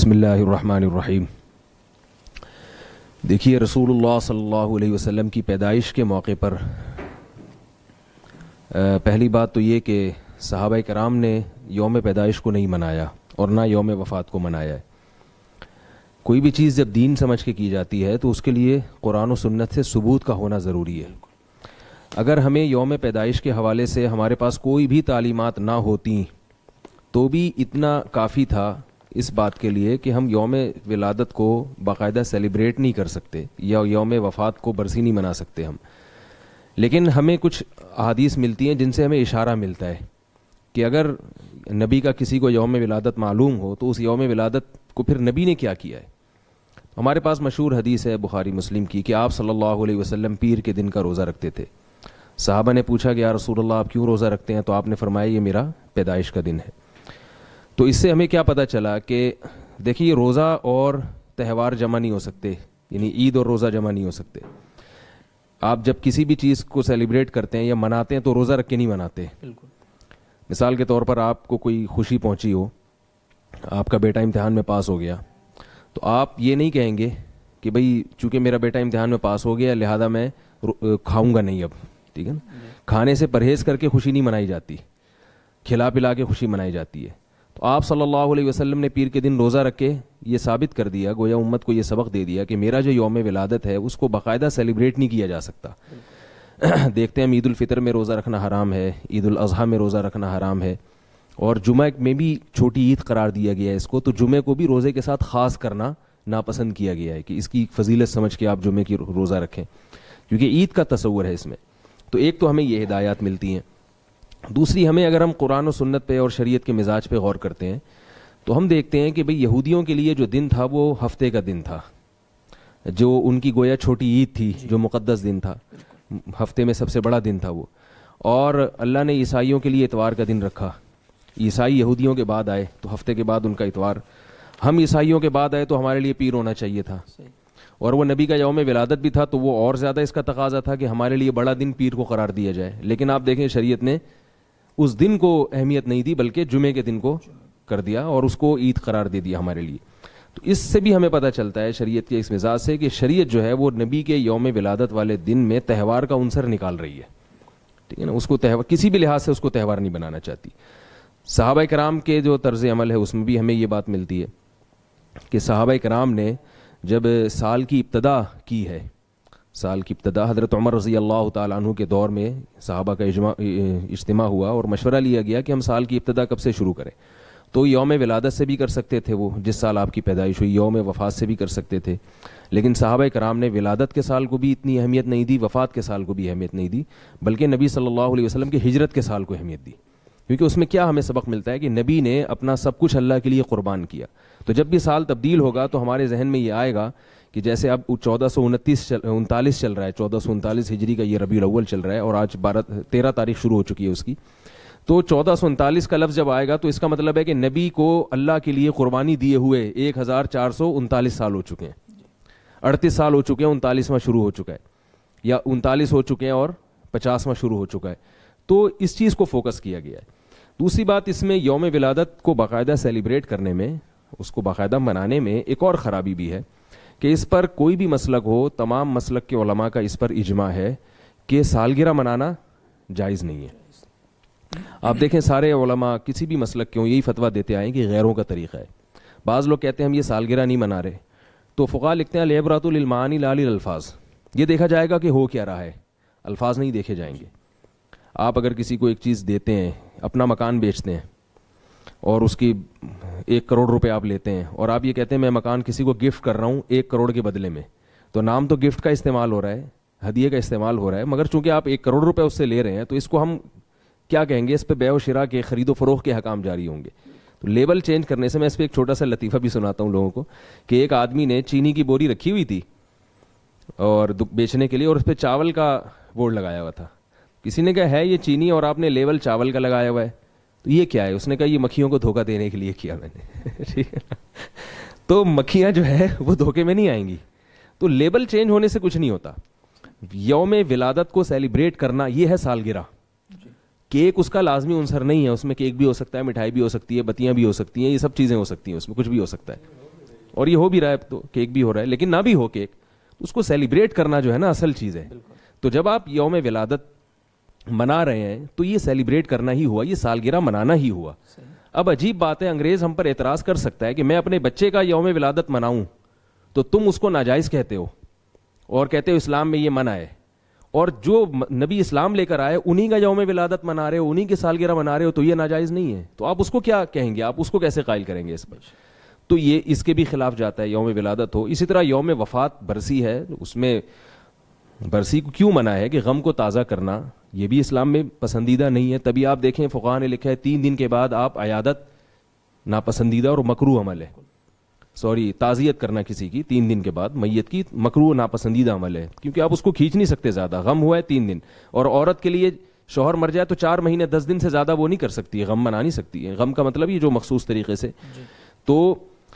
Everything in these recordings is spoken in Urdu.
بسم اللہ الرحمن الرحیم. دیکھیے رسول اللہ صلی اللہ علیہ وسلم کی پیدائش کے موقع پر پہلی بات تو یہ کہ صحابہ کرام نے یوم پیدائش کو نہیں منایا اور نہ یوم وفات کو منایا ہے. کوئی بھی چیز جب دین سمجھ کے کی جاتی ہے تو اس کے لیے قرآن و سنت سے ثبوت کا ہونا ضروری ہے. اگر ہمیں یوم پیدائش کے حوالے سے ہمارے پاس کوئی بھی تعلیمات نہ ہوتی تو بھی اتنا کافی تھا اس بات کے لیے کہ ہم یوم ولادت کو باقاعدہ سیلیبریٹ نہیں کر سکتے یا یوم وفات کو برسی نہیں منا سکتے ہم. لیکن ہمیں کچھ احادیث ملتی ہیں جن سے ہمیں اشارہ ملتا ہے کہ اگر نبی کا کسی کو یوم ولادت معلوم ہو تو اس یوم ولادت کو پھر نبی نے کیا کیا ہے. ہمارے پاس مشہور حدیث ہے بخاری مسلم کی کہ آپ صلی اللہ علیہ وسلم پیر کے دن کا روزہ رکھتے تھے. صحابہ نے پوچھا کہ یا رسول اللہ آپ کیوں روزہ رکھتے ہیں؟ تو آپ نے فرمایا یہ میرا پیدائش کا دن ہے. تو اس سے ہمیں کیا پتہ چلا کہ دیکھیے روزہ اور تہوار جمع نہیں ہو سکتے، یعنی عید اور روزہ جمع نہیں ہو سکتے. آپ جب کسی بھی چیز کو سیلیبریٹ کرتے ہیں یا مناتے ہیں تو روزہ رکھ کے نہیں مناتے. مثال کے طور پر آپ کو کوئی خوشی پہنچی ہو، آپ کا بیٹا امتحان میں پاس ہو گیا، تو آپ یہ نہیں کہیں گے کہ بھئی چونکہ میرا بیٹا امتحان میں پاس ہو گیا لہذا میں کھاؤں گا نہیں اب. ٹھیک ہے نا، کھانے سے پرہیز کر کے خوشی نہیں منائی جاتی، کھلا پلا کے خوشی منائی جاتی ہے. تو آپ صلی اللہ علیہ وسلم نے پیر کے دن روزہ رکھ کے یہ ثابت کر دیا، گویا امت کو یہ سبق دے دیا کہ میرا جو یوم ولادت ہے اس کو باقاعدہ سیلیبریٹ نہیں کیا جا سکتا. دیکھتے ہیں عید الفطر میں روزہ رکھنا حرام ہے، عید الاضحیٰ میں روزہ رکھنا حرام ہے، اور جمعہ میں بھی چھوٹی عید قرار دیا گیا ہے اس کو. تو جمعے کو بھی روزے کے ساتھ خاص کرنا ناپسند کیا گیا ہے کہ اس کی فضیلت سمجھ کے آپ جمعے کی روزہ رکھیں کیونکہ عید کا تصور ہے اس میں. تو ایک تو ہمیں یہ ہدایات ملتی ہیں. دوسری ہمیں اگر ہم قرآن و سنت پہ اور شریعت کے مزاج پہ غور کرتے ہیں تو ہم دیکھتے ہیں کہ بھئی یہودیوں کے لیے جو دن تھا وہ ہفتے کا دن تھا، جو ان کی گویا چھوٹی عید تھی، جو مقدس دن تھا، ہفتے میں سب سے بڑا دن تھا وہ. اور اللہ نے عیسائیوں کے لیے اتوار کا دن رکھا. عیسائی یہودیوں کے بعد آئے تو ہفتے کے بعد ان کا اتوار. ہم عیسائیوں کے بعد آئے تو ہمارے لیے پیر ہونا چاہیے تھا، اور وہ نبی کا یوم ولادت بھی تھا تو وہ اور زیادہ اس کا تقاضا تھا کہ ہمارے لیے بڑا دن پیر کو قرار دیا جائے. لیکن آپ دیکھیں شریعت نے اس دن کو اہمیت نہیں دی بلکہ جمعے کے دن کو کر دیا اور اس کو عید قرار دے دیا ہمارے لیے. تو اس سے بھی ہمیں پتہ چلتا ہے شریعت کے اس مزاج سے کہ شریعت جو ہے وہ نبی کے یوم ولادت والے دن میں تہوار کا عنصر نکال رہی ہے. ٹھیک ہے نا، اس کو تہوار کسی بھی لحاظ سے اس کو تہوار نہیں بنانا چاہتی. صحابہ کرام کے جو طرز عمل ہے اس میں بھی ہمیں یہ بات ملتی ہے کہ صحابہ کرام نے جب سال کی ابتدا کی ہے، سال کی ابتدا حضرت عمر رضی اللہ تعالیٰ عنہ کے دور میں صحابہ کا اجتماع ہوا اور مشورہ لیا گیا کہ ہم سال کی ابتدا کب سے شروع کریں. تو یوم ولادت سے بھی کر سکتے تھے، وہ جس سال آپ کی پیدائش ہوئی، یوم وفات سے بھی کر سکتے تھے. لیکن صحابہ کرام نے ولادت کے سال کو بھی اتنی اہمیت نہیں دی، وفات کے سال کو بھی اہمیت نہیں دی، بلکہ نبی صلی اللہ علیہ وسلم کی ہجرت کے سال کو اہمیت دی. کیونکہ اس میں کیا ہمیں سبق ملتا ہے کہ نبی نے اپنا سب کچھ اللہ کے لیے قربان کیا. تو جب بھی سال تبدیل ہوگا تو ہمارے ذہن میں یہ آئے گا کہ جیسے اب 1439 چل رہا ہے، 1439 ہجری کا یہ ربیع الاول چل رہا ہے اور آج 13 تاریخ شروع ہو چکی ہے اس کی. تو 1439 کا لفظ جب آئے گا تو اس کا مطلب ہے کہ نبی کو اللہ کے لیے قربانی دیے ہوئے 1439 سال ہو چکے ہیں. 38 سال ہو چکے ہیں، 39واں شروع ہو چکا ہے، یا 39 ہو چکے ہیں اور 50واں شروع ہو چکا ہے. تو اس چیز کو فوکس کیا گیا ہے. دوسری بات اس میں یوم ولادت کو باقاعدہ سیلیبریٹ کرنے میں، اس کو باقاعدہ منانے میں ایک اور خرابی بھی ہے کہ اس پر کوئی بھی مسلک ہو، تمام مسلک کے علماء کا اس پر اجماع ہے کہ سالگرہ منانا جائز نہیں ہے. آپ دیکھیں سارے علماء کسی بھی مسلک کے ہوں یہی فتویٰ دیتے آئے کہ غیروں کا طریقہ ہے. بعض لوگ کہتے ہیں ہم یہ سالگرہ نہیں منا رہے، تو فقہاء لکھتے ہیں العبرۃ للمعانی لا للالفاظ. یہ دیکھا جائے گا کہ ہو کیا رہا ہے، الفاظ نہیں دیکھے جائیں گے. آپ اگر کسی کو ایک چیز دیتے ہیں، اپنا مکان بیچتے ہیں اور اس کی 1 کروڑ روپے آپ لیتے ہیں اور آپ یہ کہتے ہیں میں مکان کسی کو گفٹ کر رہا ہوں 1 کروڑ کے بدلے میں، تو نام تو گفٹ کا استعمال ہو رہا ہے، ہدیے کا استعمال ہو رہا ہے، مگر چونکہ آپ 1 کروڑ روپے اس سے لے رہے ہیں تو اس کو ہم کیا کہیں گے؟ اس پہ بیع و شراء کے، خرید و فروخت کے حکام جاری ہوں گے. تو لیبل چینج کرنے سے میں اس پہ ایک چھوٹا سا لطیفہ بھی سناتا ہوں لوگوں کو کہ ایک آدمی نے چینی کی بوری رکھی ہوئی تھی اور بیچنے کے لیے، اور اس پہ چاول کا بورڈ لگایا ہوا تھا. کسی نے کہا ہے یہ چینی اور آپ نے لیبل چاول کا لگایا ہوا ہے، تو یہ کیا ہے؟ اس نے کہا یہ مکھیوں کو دھوکہ دینے کے لیے کیا میں نے. ٹھیک ہے نا، تو مکھیاں جو ہے وہ دھوکے میں نہیں آئیں گی. تو لیبل چینج ہونے سے کچھ نہیں ہوتا. یوم ولادت کو سیلیبریٹ کرنا یہ ہے سالگرہ. کیک اس کا لازمی عنصر نہیں ہے، اس میں کیک بھی ہو سکتا ہے، مٹھائی بھی ہو سکتی ہے، بتیاں بھی ہو سکتی ہیں، یہ سب چیزیں ہو سکتی ہیں، اس میں کچھ بھی ہو سکتا ہے. اور یہ ہو بھی رہا ہے تو کیک بھی ہو رہا ہے, لیکن نہ بھی ہو کیک, اس کو سیلیبریٹ کرنا جو ہے نا اصل چیز ہے. تو جب آپ یوم ولادت منا رہے ہیں تو یہ سیلیبریٹ کرنا ہی ہوا, یہ سالگرہ منانا ہی ہوا. اب عجیب بات ہے, انگریز ہم پر اعتراض کر سکتا ہے کہ میں اپنے بچے کا یوم ولادت مناؤں تو تم اس کو ناجائز کہتے ہو اور کہتے ہو اسلام میں یہ منع ہے, اور جو نبی اسلام لے کر آئے انہی کا یوم ولادت منا رہے ہو, انہی کی سالگرہ منا رہے ہو, تو یہ ناجائز نہیں ہے. تو آپ اس کو کیا کہیں گے, آپ اس کو کیسے قائل کریں گے اس پر؟ تو یہ اس کے بھی خلاف جاتا ہے یوم ولادت ہو. اسی طرح یوم وفات برسی ہے, اس میں برسی کو کیوں منع ہے کہ غم کو تازہ کرنا, یہ بھی اسلام میں پسندیدہ نہیں ہے. تبھی آپ دیکھیں فقہاء نے لکھا ہے 3 دن کے بعد آپ عیادت ناپسندیدہ اور مکروہ عمل ہے. تعزیت کرنا کسی کی 3 دن کے بعد میت کی مکروہ ناپسندیدہ عمل ہے, کیونکہ آپ اس کو کھینچ نہیں سکتے زیادہ. غم ہوا ہے 3 دن, اور عورت کے لیے شوہر مر جائے تو 4 مہینے 10 دن سے زیادہ وہ نہیں کر سکتی, غم منا نہیں سکتی ہے. غم کا مطلب یہ جو مخصوص طریقے سے, تو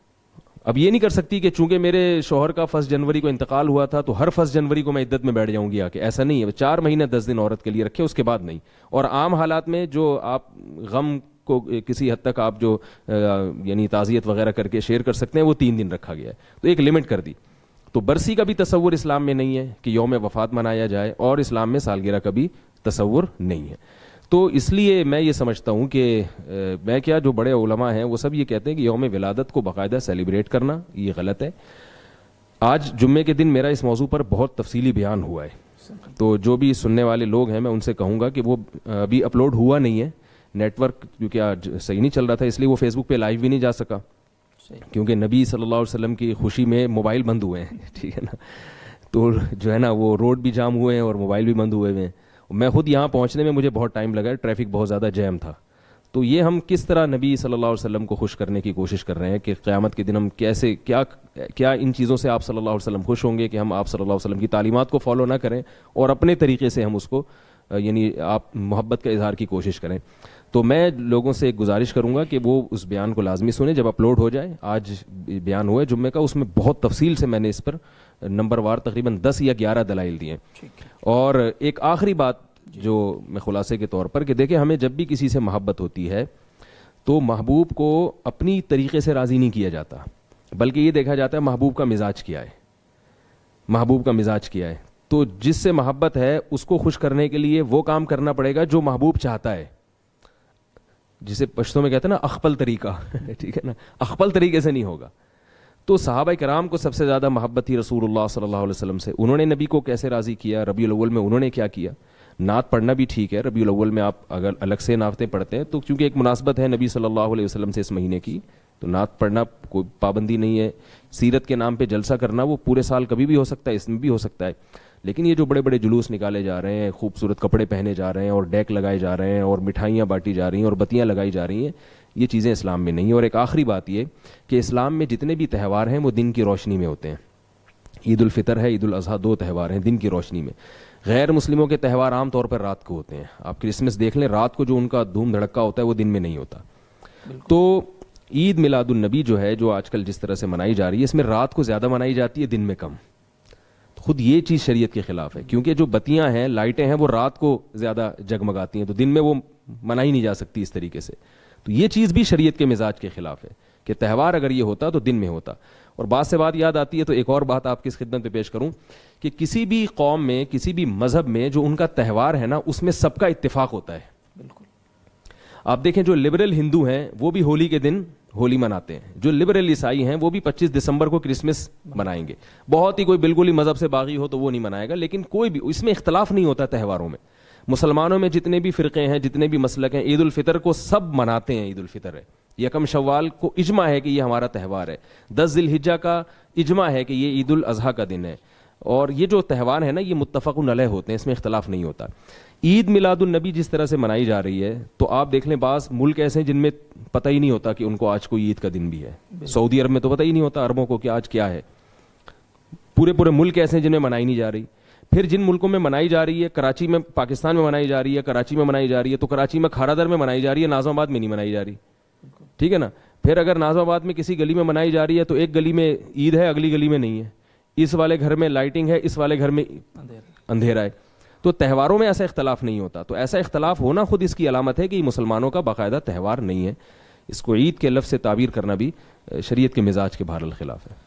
اب یہ نہیں کر سکتی کہ چونکہ میرے شوہر کا 1 جنوری کو انتقال ہوا تھا تو ہر 1 جنوری کو میں عدت میں بیٹھ جاؤں گی آ کے, ایسا نہیں ہے. 4 مہینے 10 دن عورت کے لیے رکھے, اس کے بعد نہیں. اور عام حالات میں جو آپ غم کو کسی حد تک آپ جو یعنی تعزیت وغیرہ کر کے شیئر کر سکتے ہیں وہ 3 دن رکھا گیا ہے, تو ایک لمٹ کر دی. تو برسی کا بھی تصور اسلام میں نہیں ہے کہ یوم وفات منایا جائے, اور اسلام میں سالگرہ کا بھی تصور نہیں ہے. تو اس لیے میں یہ سمجھتا ہوں کہ میں کیا جو بڑے علماء ہیں وہ سب یہ کہتے ہیں کہ یوم ولادت کو باقاعدہ سیلیبریٹ کرنا یہ غلط ہے. آج جمعے کے دن میرا اس موضوع پر بہت تفصیلی بیان ہوا ہے, تو جو بھی سننے والے لوگ ہیں میں ان سے کہوں گا کہ وہ ابھی اپلوڈ ہوا نہیں ہے, نیٹ ورک کیونکہ آج صحیح نہیں چل رہا تھا اس لیے وہ فیس بک پہ لائیو بھی نہیں جا سکا, کیونکہ نبی صلی اللہ علیہ وسلم کی خوشی میں موبائل بند ہوئے ہیں, ٹھیک ہے نا, تو جو ہے نا وہ روڈ بھی جام ہوئے ہیں اور موبائل بھی بند ہوئے ہیں. میں خود یہاں پہنچنے میں مجھے بہت ٹائم لگا, ٹریفک بہت زیادہ جیم تھا. تو یہ ہم کس طرح نبی صلی اللہ علیہ وسلم کو خوش کرنے کی کوشش کر رہے ہیں کہ قیامت کے دن ہم کیسے کیا ان چیزوں سے آپ صلی اللہ علیہ وسلم خوش ہوں گے کہ ہم آپ صلی اللہ علیہ وسلم کی تعلیمات کو فالو نہ کریں اور اپنے طریقے سے ہم اس کو یعنی آپ محبت کا اظہار کی کوشش کریں. تو میں لوگوں سے ایک گزارش کروں گا کہ وہ اس بیان کو لازمی سنیں جب اپلوڈ ہو جائے. آج بیان ہوا ہے جمعے کا, اس میں بہت تفصیل سے میں نے اس پر نمبر وار تقریباً 10 یا 11 دلائل دیے. اور ایک آخری بات جو میں خلاصے کے طور پر کہ دیکھیں ہمیں جب بھی کسی سے محبت ہوتی ہے تو محبوب کو اپنی طریقے سے راضی نہیں کیا جاتا, بلکہ یہ دیکھا جاتا ہے محبوب کا مزاج کیا ہے, محبوب کا مزاج کیا ہے. تو جس سے محبت ہے اس کو خوش کرنے کے لیے وہ کام کرنا پڑے گا جو محبوب چاہتا ہے, جسے پشتوں میں کہتے ہیں نا اخپل طریقہ, ٹھیک ہے نا, اخپل طریقے سے نہیں ہوگا. تو صحابہ کرام کو سب سے زیادہ محبت تھی رسول اللہ صلی اللہ علیہ وسلم سے. انہوں نے نبی کو کیسے راضی کیا, ربیع الاول میں انہوں نے کیا کیا. نعت پڑھنا بھی ٹھیک ہے, ربیع الاول میں آپ اگر الگ سے نعتیں پڑھتے ہیں تو کیونکہ ایک مناسبت ہے نبی صلی اللہ علیہ وسلم سے اس مہینے کی, تو نعت پڑھنا کوئی پابندی نہیں ہے. سیرت کے نام پہ جلسہ کرنا وہ پورے سال کبھی بھی ہو سکتا ہے, اس میں بھی ہو سکتا ہے. لیکن یہ جو بڑے بڑے جلوس نکالے جا رہے ہیں, خوبصورت کپڑے پہنے جا رہے ہیں اور ڈیک لگائے جا رہے ہیں اور مٹھائیاں بانٹی جا رہی ہیں اور بتیاں لگائی جا رہی ہیں, یہ چیزیں اسلام میں نہیں ہیں. اور ایک آخری بات یہ کہ اسلام میں جتنے بھی تہوار ہیں وہ دن کی روشنی میں ہوتے ہیں. عید الفطر ہے, عید الاضحیٰ, 2 تہوار ہیں دن کی روشنی میں. غیر مسلموں کے تہوار عام طور پر رات کو ہوتے ہیں. آپ کرسمس دیکھ لیں, رات کو جو ان کا دھوم دھڑکا ہوتا ہے وہ دن میں نہیں ہوتا. تو عید میلاد النبی جو ہے جو آج کل جس طرح سے منائی جا رہی ہے اس میں رات کو زیادہ منائی جاتی ہے, دن میں کم. خود یہ چیز شریعت کے خلاف ہے, کیونکہ جو بتیاں ہیں, لائٹیں ہیں, وہ رات کو زیادہ جگمگاتی ہیں, تو دن میں وہ منائی نہیں جا سکتی اس طریقے سے. تو یہ چیز بھی شریعت کے مزاج کے خلاف ہے کہ تہوار اگر یہ ہوتا تو دن میں ہوتا. اور بات سے بات یاد آتی ہے تو ایک اور بات آپ کی خدمت پہ پیش کروں کہ کسی بھی قوم میں, کسی بھی مذہب میں جو ان کا تہوار ہے نا اس میں سب کا اتفاق ہوتا ہے. بالکل آپ دیکھیں جو لبرل ہندو ہیں وہ بھی ہولی کے دن ہولی مناتے ہیں, جو لبرل عیسائی ہیں وہ بھی 25 دسمبر کو کرسمس منائیں گے. بہت ہی کوئی بالکل ہی مذہب سے باغی ہو تو وہ نہیں منائے گا, لیکن کوئی بھی اس میں اختلاف نہیں ہوتا تہواروں میں. مسلمانوں میں جتنے بھی فرقے ہیں, جتنے بھی مسلک ہیں, عید الفطر کو سب مناتے ہیں. عید الفطر ہے, یکم شوال کو اجماع ہے کہ یہ ہمارا تہوار ہے. 10 ذی الحجہ کا اجماع ہے کہ یہ عید الاضحیٰ کا دن ہے. اور یہ جو تہوار ہے نا یہ متفق علیہ ہوتے ہیں, اس میں اختلاف نہیں ہوتا. عید میلاد النبی جس طرح سے منائی جا رہی ہے تو آپ دیکھ لیں بعض ملک ایسے ہیں جن میں پتہ ہی نہیں ہوتا کہ ان کو آج کوئی عید کا دن بھی ہے. سعودی عرب میں تو پتہ ہی نہیں ہوتا عربوں کو کہ آج کیا ہے. پورے ملک ایسے ہیں جن میں منائی نہیں جا رہی. پھر جن ملکوں میں منائی جا رہی ہے, کراچی میں, پاکستان میں منائی جا رہی ہے, کراچی میں منائی جا رہی ہے, تو کراچی میں کھارا در میں منائی جا رہی ہے, ناظم آباد میں نہیں منائی جا رہی, ٹھیک ہے نا. پھر اگر ناظم آباد میں کسی گلی میں منائی جا رہی ہے تو ایک گلی میں عید ہے, اگلی گلی میں نہیں ہے. اس والے گھر میں لائٹنگ ہے, اس والے گھر میں اندھیرا ہے. تو تہواروں میں ایسا اختلاف نہیں ہوتا. تو ایسا اختلاف ہونا خود اس کی علامت ہے کہ یہ مسلمانوں کا باقاعدہ تہوار نہیں ہے. اس کو عید کے لفظ سے تعبیر کرنا بھی شریعت کے مزاج کے بہرحال خلاف ہے.